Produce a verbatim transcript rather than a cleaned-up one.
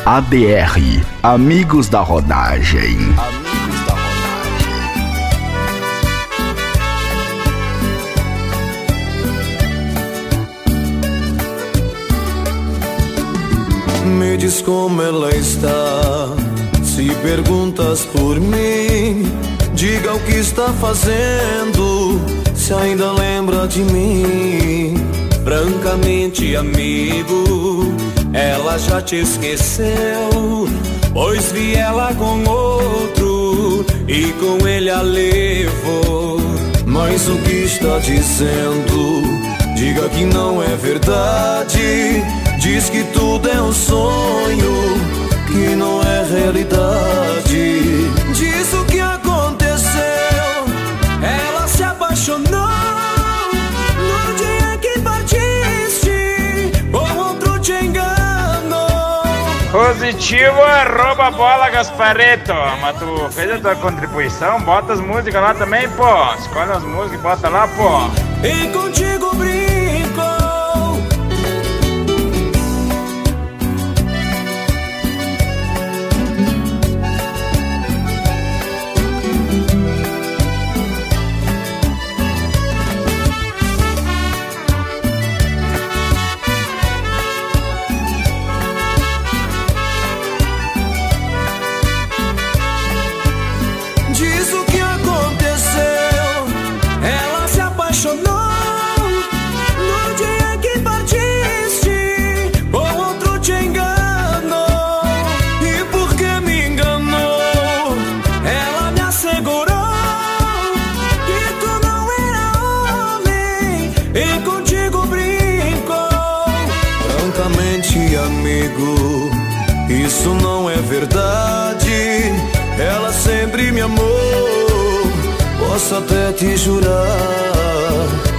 A D R, Amigos da Rodagem. Amigos da Rodagem. Me diz como ela está, se perguntas por mim, diga o que está fazendo, se ainda lembra de mim. Francamente, amigo, ela já te esqueceu, pois vi ela com outro e com ele a levou. Mas o que está dizendo? Diga que não é verdade. Diz que tudo é um sonho, que não é realidade. Diz o que aconteceu. Ela se apaixonou no dia que partiste, com outro te enganou. Positivo, arroba bola Gaspareto. Mas tu fez a tua contribuição, bota as músicas lá também, pô. Escolhe as músicas e bota lá, pô. E contigo brinco. Diz o que aconteceu. Ela se apaixonou no dia que partiste, com outro te enganou. E por que me enganou? Ela me assegurou que tu não era homem e contigo brincou. Francamente, amigo, isso não é verdade. Ela sempre me amou, posso até te jurar.